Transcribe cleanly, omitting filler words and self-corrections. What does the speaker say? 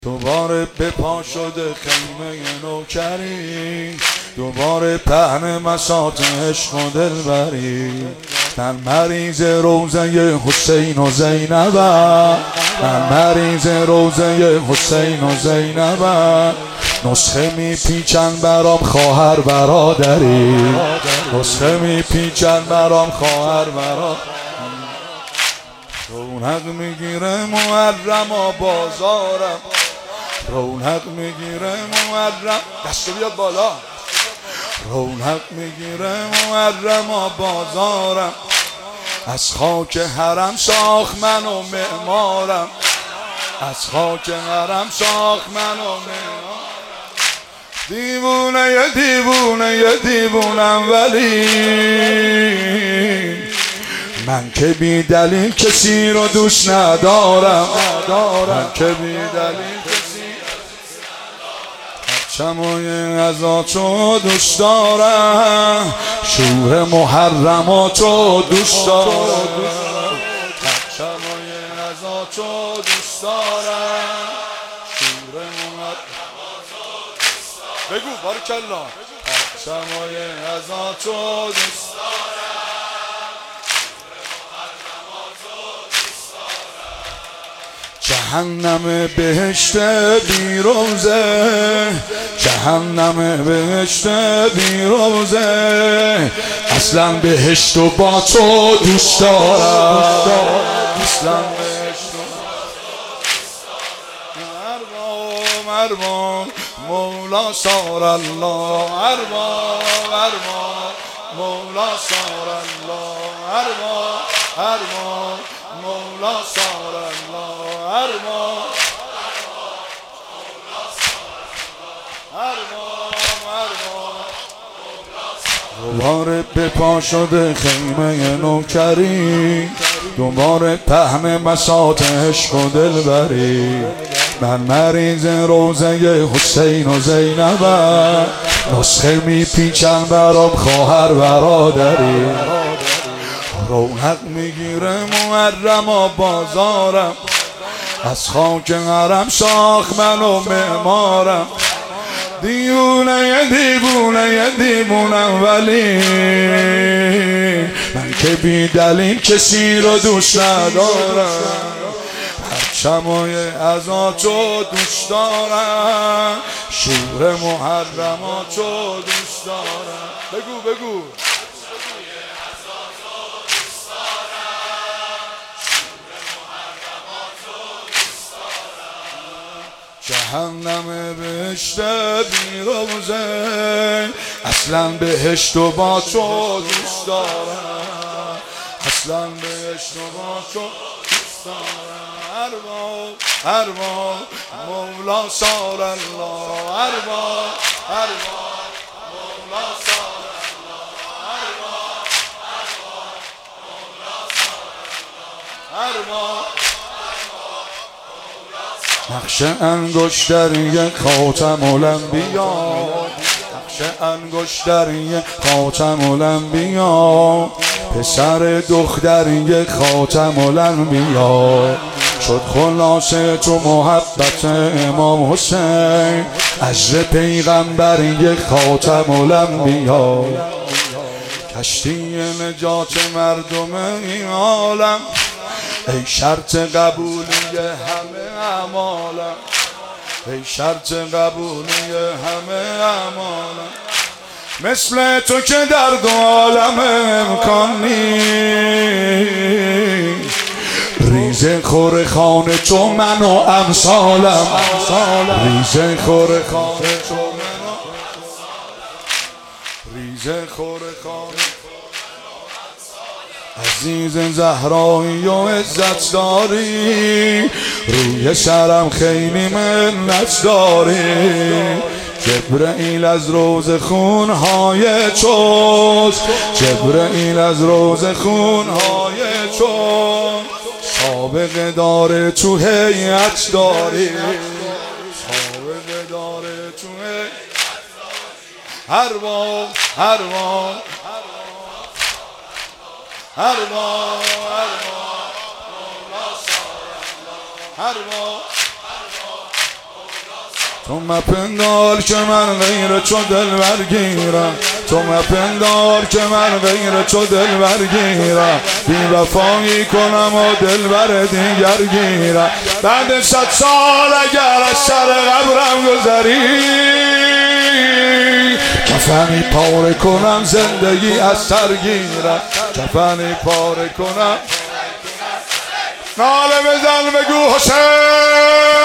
دوباره به پا شده خیمه نوکری، دوباره پهن مساط عشق و دلبری. من مریض روزه حسین و زینبم، من مریض روزه حسین و زینبم. نسخه میپیچن برام خواهر برادری، نسخه میپیچن برام خواهر برادری. رونق میگیره محرم و بازارم، رونق میگیره محرم، دستو بیاد بالا. رونق میگیره محرم و بازارم، از خاک حرم ساخت من و معمارم، از خاک حرم ساخت من و معمارم. دیوونه دیوونه دیوونم ولی من که بی دلیل کسی رو دوست ندارم، من که بی دلیل کسی شمای غذاتو دوست دارم، شور محرماتو دوست دارم، شمای غذاتو دوست دارم، شور محرماتو دوست دارم. بگو بارکالله. شمای غذاتو دوست دارم. جهنم بهشت بیروزه، جهنم بهشت بیروزه، اصلا بهشت و با تو دوست دارم، اصلا بهشت و ارباب ارباب مولا سار الله، ارباب ارباب مولا سار الله، ارباب ارباب مولا سار الله، ارباب دوباره به پا شده خیمه نوکری، دوباره پهن مساط عشق و دلبری. من مریض روزه حسین و زینبم، نسخه میپیچن برام خواهر برادری. رونق میگیره محرم و بازارم، از خاک حرم ساخت من و معمارم. دیوونه دیوونه دیوونم ولی من که بی دلیل کسی رو دوست ندارم، پرچمای عزاتو دوست دارم، شور محرماتو دوست دارم. بگو بگو. جهنم بهشت بیروزه، اصلا بهشت و با تو دوست دارم، اصلا بهشت و با تو دوست دارم. ارباب ارباب مولا سار الله، ارباب ارباب مولا سار الله، ارباب ارباب مولا سار الله، ارباب. نقش انگشتری خاتم الانبیا، نقش انگشتری خاتم الانبیا، پسر دختری خاتم الانبیا. شد خلاصه تو محبت امام حسین، اجر پیغمبری خاتم الانبیا. کشتی نجات مردم این عالم، ای شرط قبولی همه اعمالم، ای شرط قبولی همه اعمالم. مثل تو که در دو عالم امکان نیست، ریزه خور خانه تو من و امثالم، ریزه خور خانه تو من و ریزه خور خانه. عزیز زهرایی و عزت داری، روی سرم خیلی منت داری. جبرئیل از روز خونهای چوز، جبرئیل از روز خونهای چوز. سابقه داره تو هیئت داری، سابقه داره تو هیئت داری. ارباب ارباب ارباب ارباب مولا سار الله، ارباب تو مپندار که من غیر چو دل برگیرم، تو مپندار که من غیر چو دل برگیرم، بی وفایی کنم و دل بر دیگر گیرم. بعد 100 سال اگر از سر قبرم گذری، کفنی پاره کنم زندگی از سر گیرم، کفنی پاره کنم. ناله بزن بگو حسین